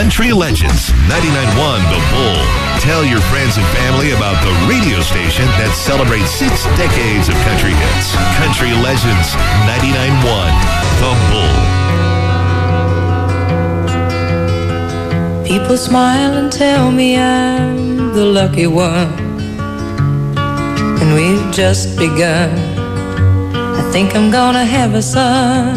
Country Legends 99.1 The Bull. Tell your friends and family about the radio station that celebrates 6 decades of country hits. Country Legends 99.1 The Bull. People smile and tell me I'm the lucky one, and we've just begun. I think I'm gonna have a son.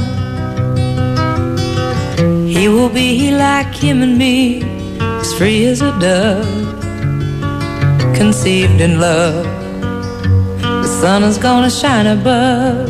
He will be like him and me, as free as a dove, conceived in love. The sun is gonna shine above.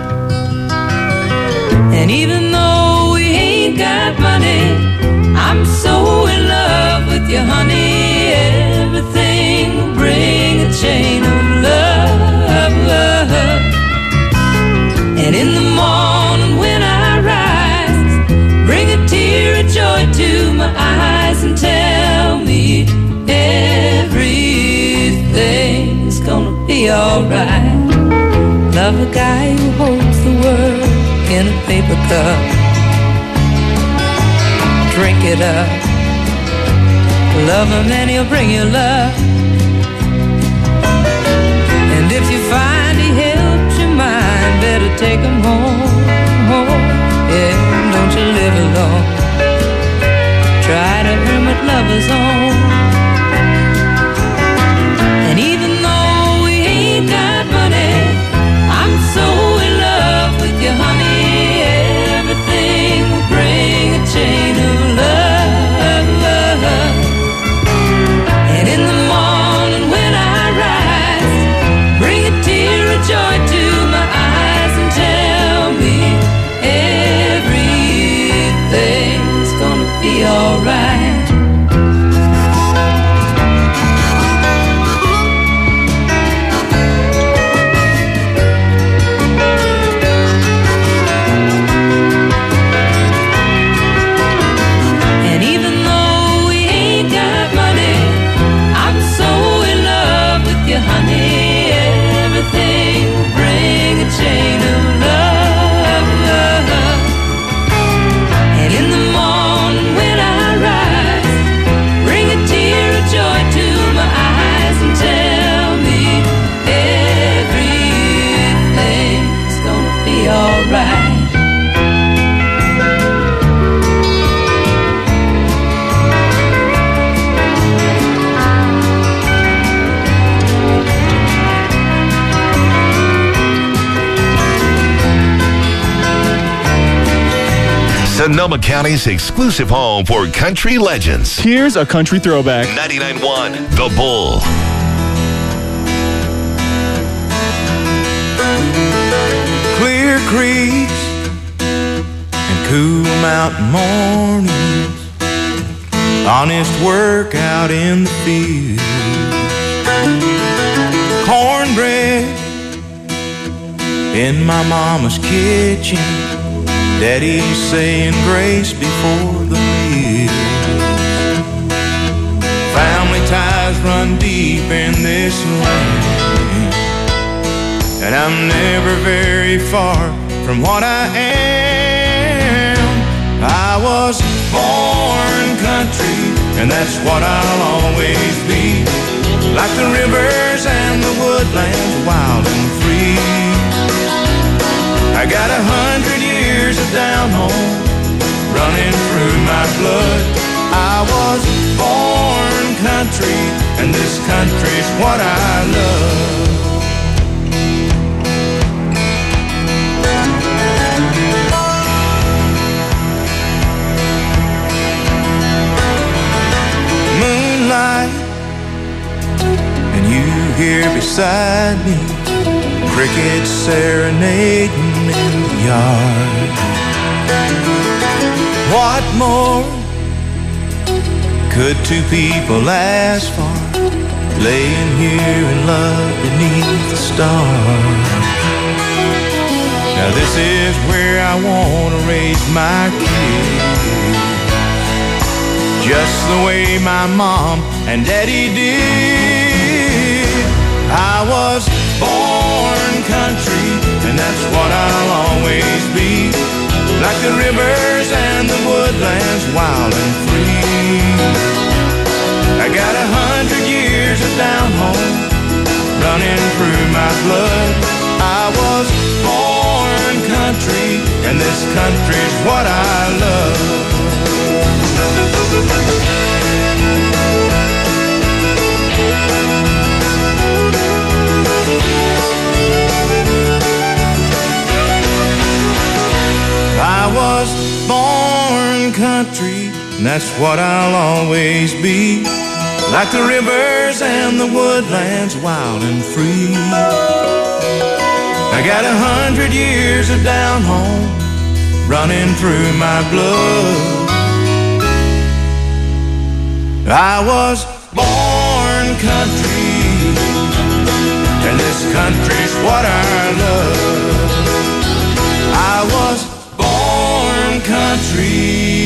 And even though we ain't got money, I'm so in love with you, honey. Everything will bring a chain of love, love. And in the morning when I rise, bring a tear of joy to my eyes and tell me everything's gonna be alright. Love a guy who holds the world in a paper cup. Drink it up. Love him and he'll bring you love. And if you find he helped your mind, better take him home, home. Yeah, don't you live alone. Try to hermit lovers on. And even though we ain't got money, I'm so in love with you, honey. Everything will bring a chain of love, love. And in the morning when I rise, bring a tear of joy to my eyes and tell me everything's gonna be alright. And even though we ain't got money, I'm so in love with you, honey. Everything will bring a chain of love, love. And in the morning when I rise, bring a tear of joy to my eyes and tell me everything's gonna be alright. Sonoma County's exclusive home for Country Legends. Here's a country throwback. 99.1 The Bull. Clear creeks and cool mountain mornings, honest work out in the field, cornbread in my mama's kitchen, Daddy saying grace before the meal. Family ties run deep in this land, and I'm never very far from what I am. I was born country, and that's what I'll always be. Like the rivers and the woodlands, wild and free. I got 100 years of down home running through my blood. I was born country, and this country's what I love. Moonlight, and you here beside me, crickets serenading in the yard. What more could two people ask for, laying here in love beneath the stars? Now this is where I want to raise my kids, just the way my mom and daddy did. I was born country, and that's what I'll always be. Like the rivers and the woodlands, wild and free. got 100 years of down home running through my blood. I was born country, and this country's what I love. I was born country, and that's what I'll always be. Like the rivers and the woodlands, wild and free. I got 100 years of down home running through my blood. I was born country, and this country's what I love. I was born country.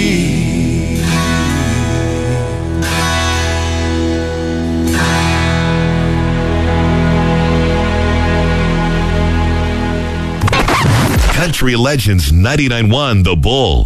Country Legends 99.1 The Bull.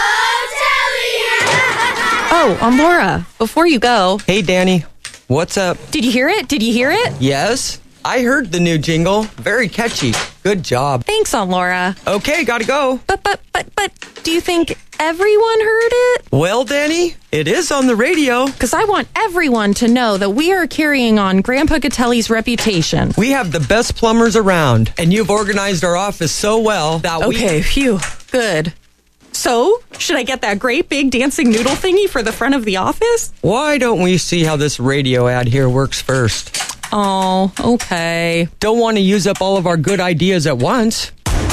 Oh, I'm Laura. Before you go. Hey, Danny. What's up? Did you hear it? Did you hear it? Yes, I heard the new jingle. Very catchy. Good job. Thanks, Aunt Laura. Okay, gotta go. But, do you think everyone heard it? Well, Danny, it is on the radio. Because I want everyone to know that we are carrying on Grandpa Gatelli's reputation. We have the best plumbers around, and you've organized our office so well that Okay, phew, good. So, should I get that great big dancing noodle thingy for the front of the office? Why don't we see how this radio ad here works first? Oh, okay. Don't want to use up all of our good ideas at once.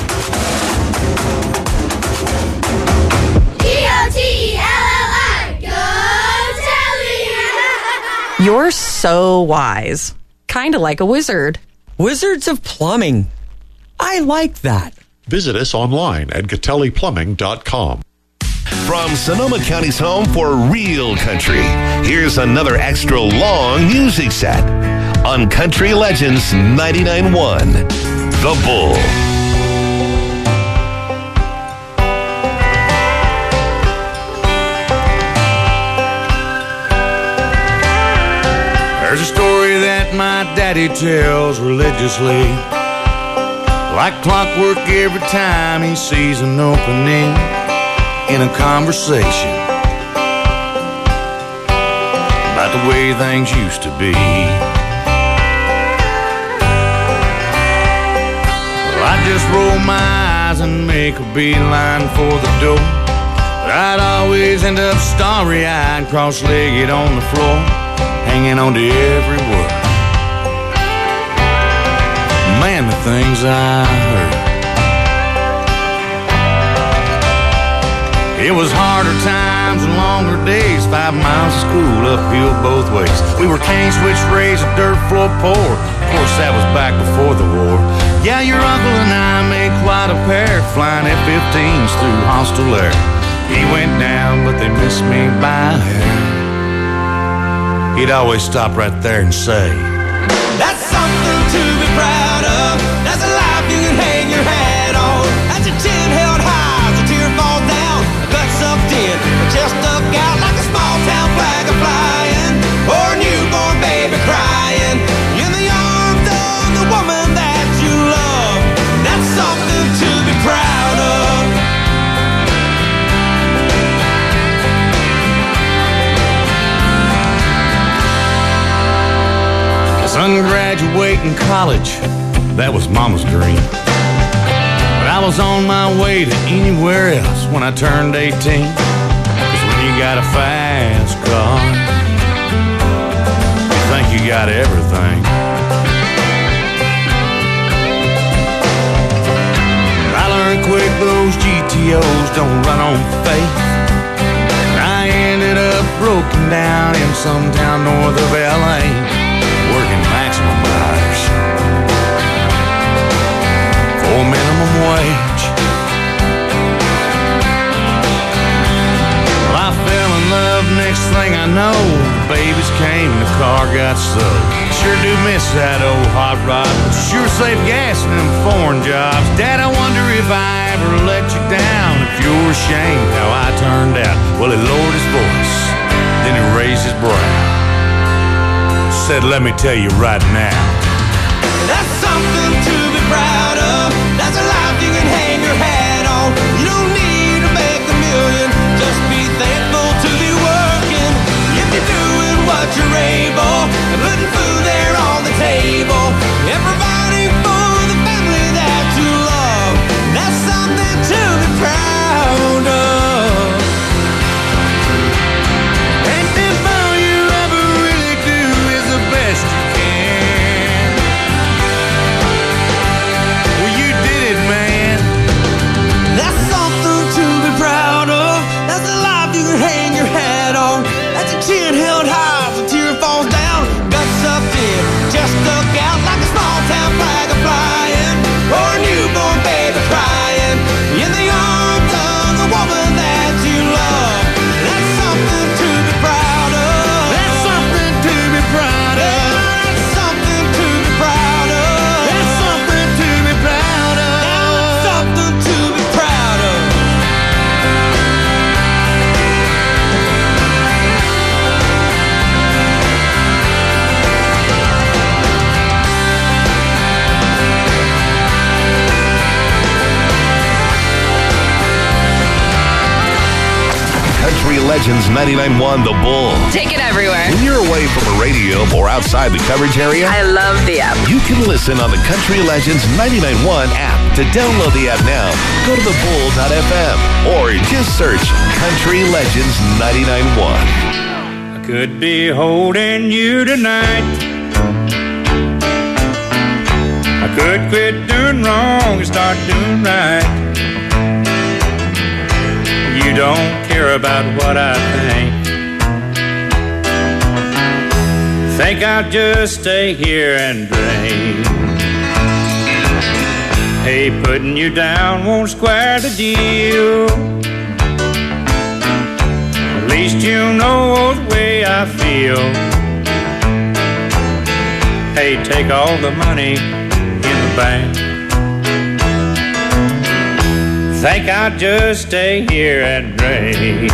You're so wise. Kinda like a wizard. Wizards of Plumbing. I like that. Visit us online at GatelliPlumbing.com. From Sonoma County's home for real country, here's another extra long music set on Country Legends 99.1 The Bull. There's a story that my daddy tells religiously, like clockwork every time he sees an opening in a conversation about the way things used to be. Well, I'd just roll my eyes and make a beeline for the door, but I'd always end up starry-eyed, cross-legged on the floor, hanging on to every word. Man, the things I heard. It was harder times and longer days, 5 miles of school uphill both ways. We were cane switch raised, dirt floor poor. Of course, that was back before the war. Yeah, your uncle and I made quite a pair, flying F-15s through hostile air. He went down, but they missed me by a hair. He'd always stop right there and say, "That's something to be proud of. That's a life you can hang your hat on. That's your chin held high as a tear falls down. A gut sucked in, a chest stuck out like a small town flag a flying, or a newborn baby crying in the arms of the woman that you love. That's something to be proud of." Son graduating college, that was Mama's dream. But I was on my way to anywhere else when I turned 18. 'Cause when you got a fast car, you think you got everything. I learned quick those GTOs don't run on faith. I ended up broken down in some town north of LA, working maximum hours for minimum wage. Well, I fell in love, next thing I know, babies came and the car got sold. Sure do miss that old hot rod, but sure save gas in them foreign jobs. Dad, I wonder if I ever let you down, if you're ashamed how I turned out. Well, he lowered his voice, then he raised his brow. said, let me tell you right now. That's something to be proud of. That's a life you can hang your hat on. You don't need to make a million. Just be thankful to be working. If you're doing what you're able and putting food there on the table and providing for the family that you love, that's something to be proud of. And if all you ever really do is the best you can, well, you did it, man. That's something to be proud of. That's a life you can hang your hat on. That's a chin held high as a tear falls down. Guts up in, just stuck out like a small town flag a flying, or a newborn baby crying in the arms of the woman that you love. That's something to be proud of. That's something to be proud of. That's something to be proud of. That's something to be proud of. That's something to be proud of. Country Legends 99.1 The Bull. Take it everywhere. When you're away from the radio or outside the coverage area, I love the app. you can listen on the Country Legends 99.1 app. To download the app now, go to thebull.fm or just search Country Legends 99.1. I could be holding you tonight. I could quit doing wrong and start doing right. You don't care about what I think I'll just stay here and drink. Hey, putting you down won't square the deal. At least you know the way I feel. Hey, take all the money in the bank. Think I'll just stay here and drink.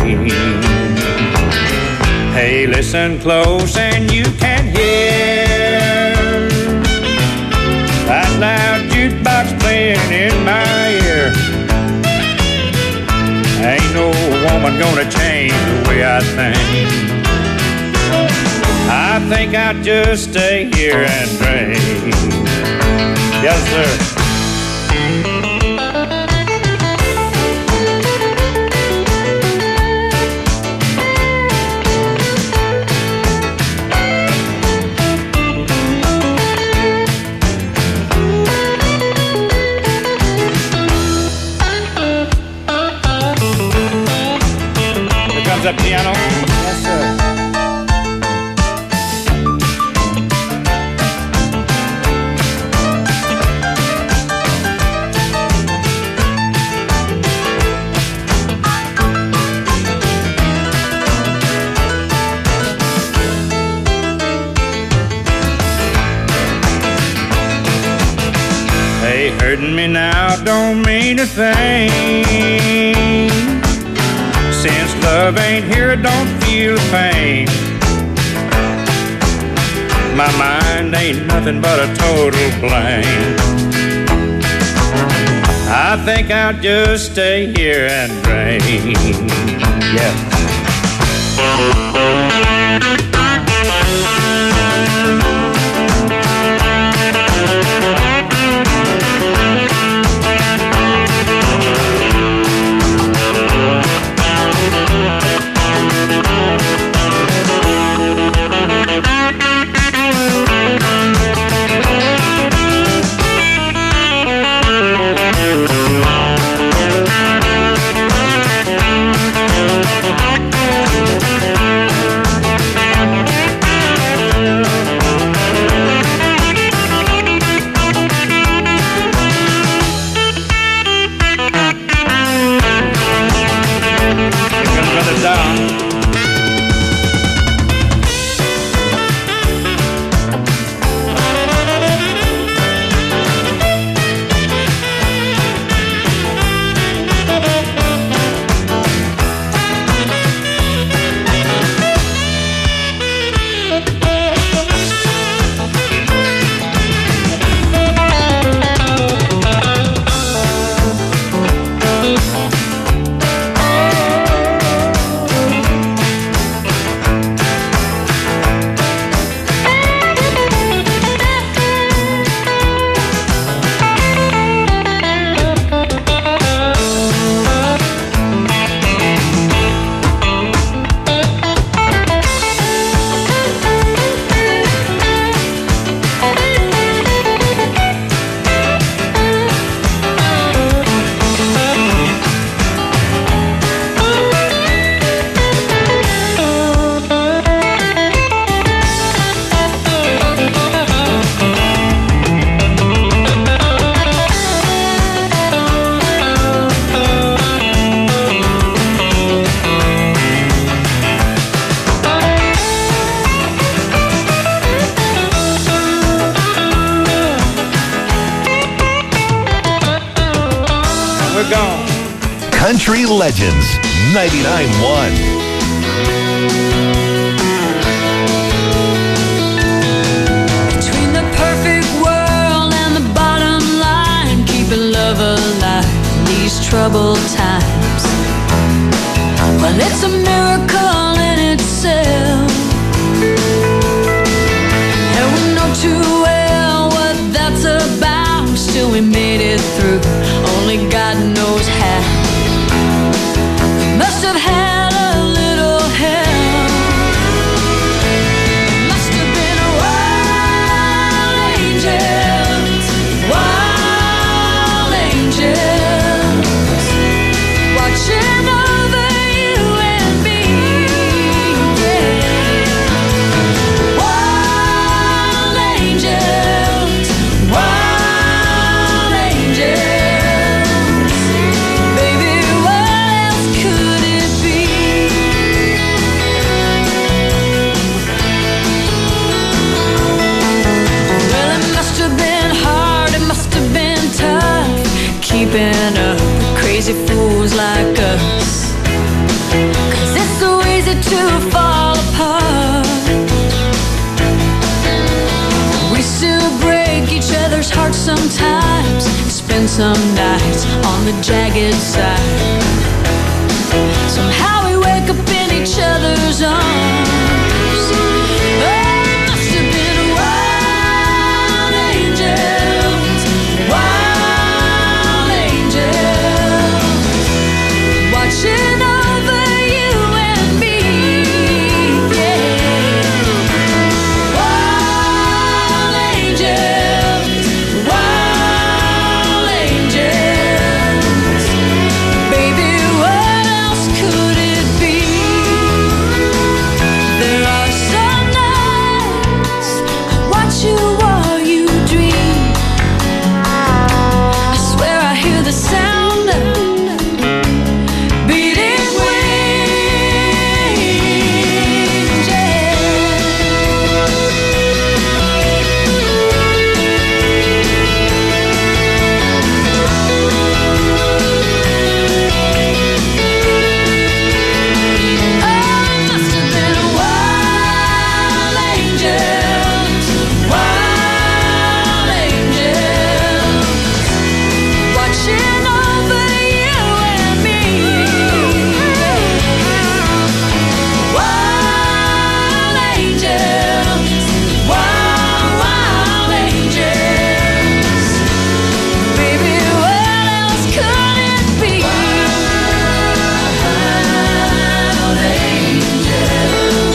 Hey, listen close and you can hear that loud jukebox playing in my ear. Ain't no woman gonna change the way I think. I think I'll just stay here and drink. Yes, sir. That piano. Yes, sir. Hey, hurting me now don't mean a thing. Since love ain't here, I don't feel the pain. My mind ain't nothing but a total blank. I think I'll just stay here and drink. Yeah. gone. Country Legends 99.1. Between the perfect world and the bottom line, keeping love alive in these troubled times. Well, it's a miracle in itself, and we know too well what that's about. Still we made it through, only God knows how. Must have had a little help. Must have been wild angels, watching over you and me. Yeah. Wild angels, baby, what else could it be? Well, it must have been hard, it must have been tough, keeping up with crazy fools like us. 'Cause it's so easy to fall apart. We still break each other's hearts sometimes, spend some nights on the jagged side. Somehow we wake up in each other's arms. Oh, it must have been wild angels, watching over you and me. Yeah. Wild angels, baby, what else could it be? There are some nights I watch you while you dream. I swear I hear the sound of beating wings. Must have been wild angels, watching over you and me. Wild angels, baby, what else could it be? Wild angels,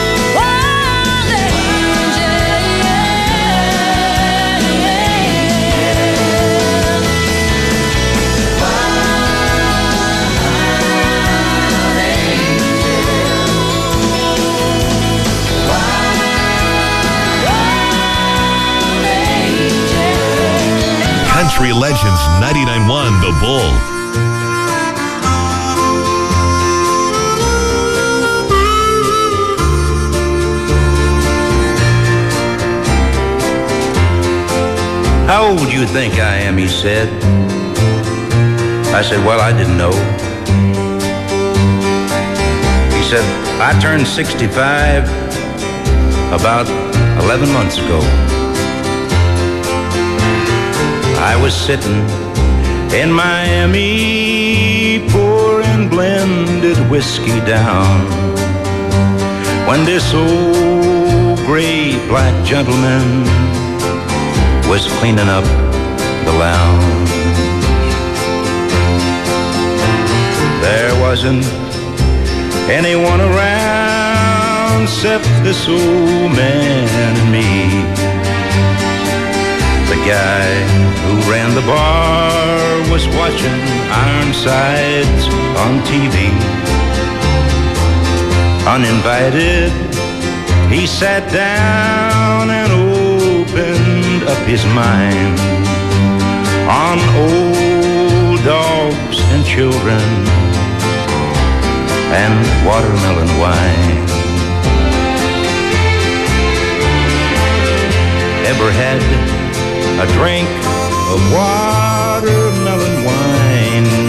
Country Legends 99.1 The Bull. How old do you think I am, he said. I said, well, I didn't know. He said, I turned 65 about 11 months ago. I was sitting in Miami pouring blended whiskey down when this old gray black gentleman was cleaning up the lounge. There wasn't anyone around except this old man and me. The guy who ran the bar was watching Ironsides on TV. Uninvited, he sat down and opened up his mind on old dogs and children and watermelon wine. Ever had a drink of watermelon wine?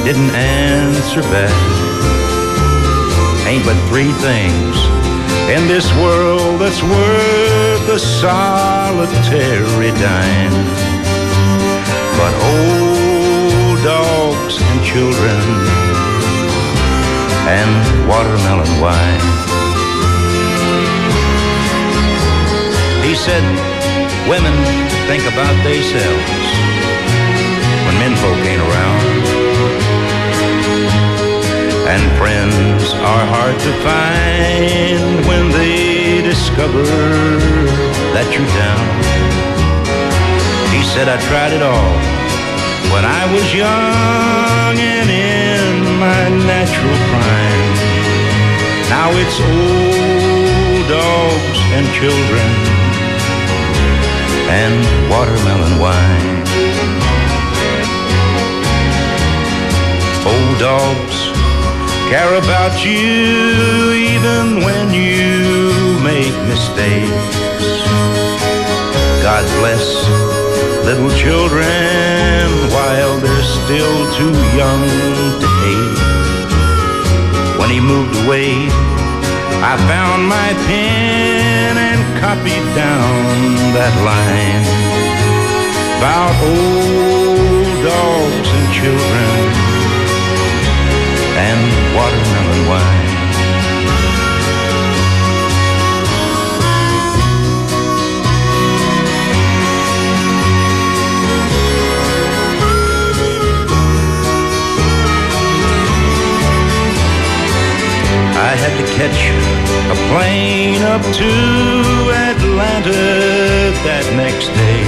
didn't answer back. Ain't but three things in this world that's worth a solitary dime. But old dogs and children and watermelon wine. He said, women think about themselves when menfolk ain't around. And friends are hard to find when they discover that you're down. He said, I tried it all when I was young and in my natural prime. Now it's old dogs and children and watermelon wine. Old dogs care about you even when you make mistakes. God bless little children while they're still too young to hate. When he moved away, I found my pen and copied down that line about old dogs and children and watermelon wine. I had to catch a plane up to Atlanta that next day.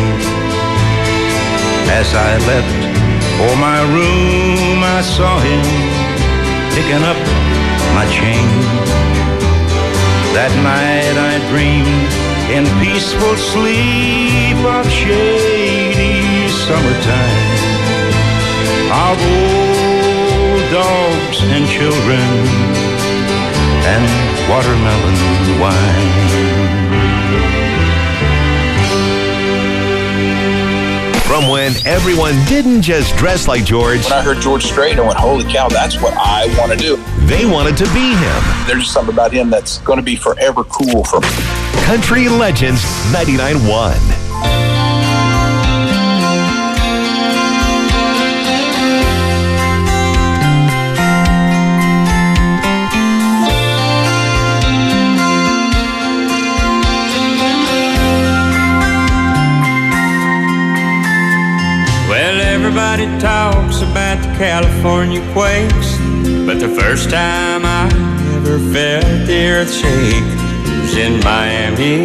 As I left for my room, I saw him picking up my change. That night I dreamed in peaceful sleep of shady summertime, of old dogs and children and watermelon wine. From when everyone didn't just dress like George. When I heard George Strait, I went, holy cow, that's what I want to do. They wanted to be him. There's just something about him that's going to be forever cool for me. Country Legends 99.1. Everybody talks about the California quakes, but the first time I ever felt the earth shake was in Miami.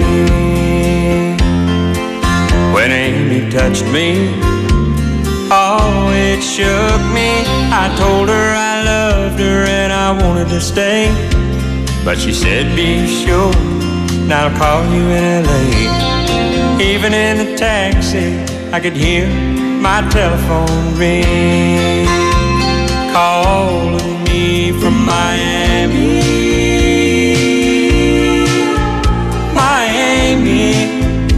When Amy touched me, oh, it shook me. I told her I loved her and I wanted to stay, but she said, be sure, and I'll call you in LA. Even in the taxi, I could hear my telephone ring, calling me from Miami. Miami,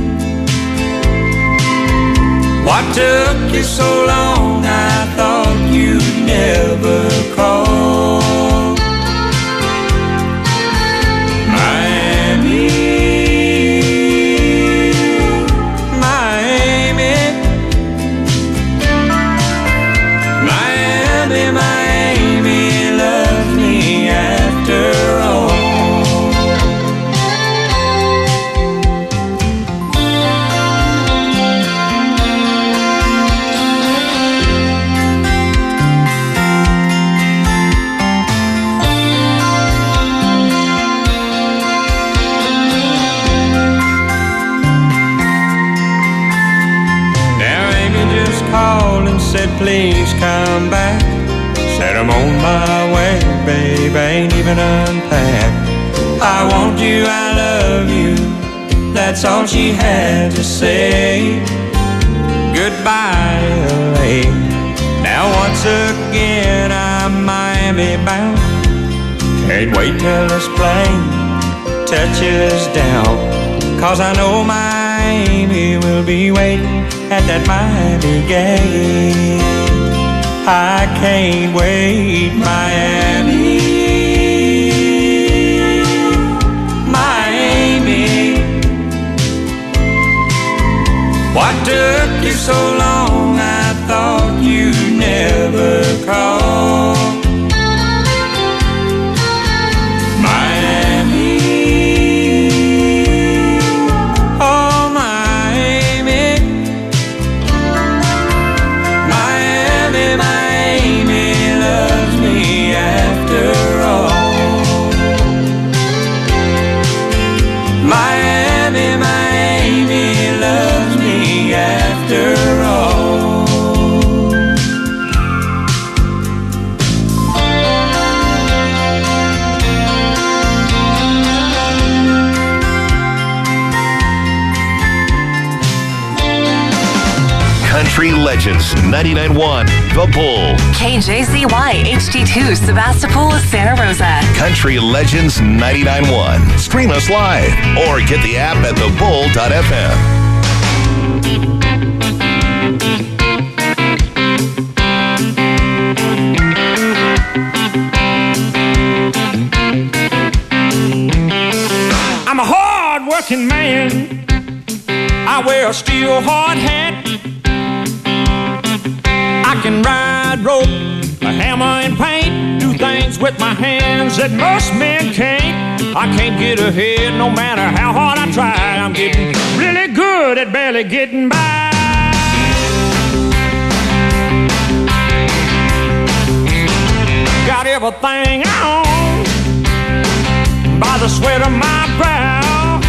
what took you so long? I thought you'd never call. Said please come back. Said I'm on my way, babe, ain't even unpacked. I want you, I love you, that's all she had to say. Goodbye, LA. Now once again I'm Miami bound. Can't wait till this plane touches down, 'cause I know Miami will be waiting at that Miami gate. I can't wait, Miami, Miami. What took you so long? I thought you'd never call. Miami, oh Miami, Miami, Miami loves me after all. Miami, Miami loves me after all. Country Legends 99.1 The Bull. KJZY HD2 Sebastopol, Santa Rosa. Country Legends 99.1. Stream us live or get the app at thebull.fm. I'm a hard-working man. I wear a steel hard hat. I can ride rope, a hammer and paint, do things with my hands that most men can't. I can't get ahead no matter how hard I try. I'm getting really good at barely getting by. Got everything I own by the sweat of my brow.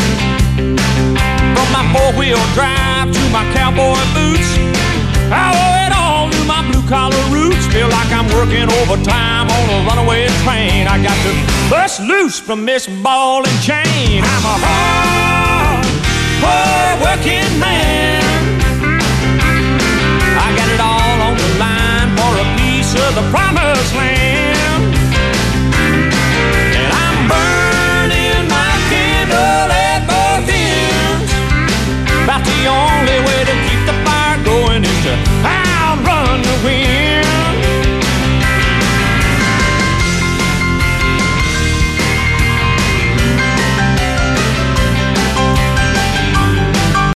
From my four-wheel drive to my cowboy boots, I owe it all to my blue-collar roots. Feel like I'm working overtime on a runaway train. I got to bust loose from this ball and chain. I'm a hard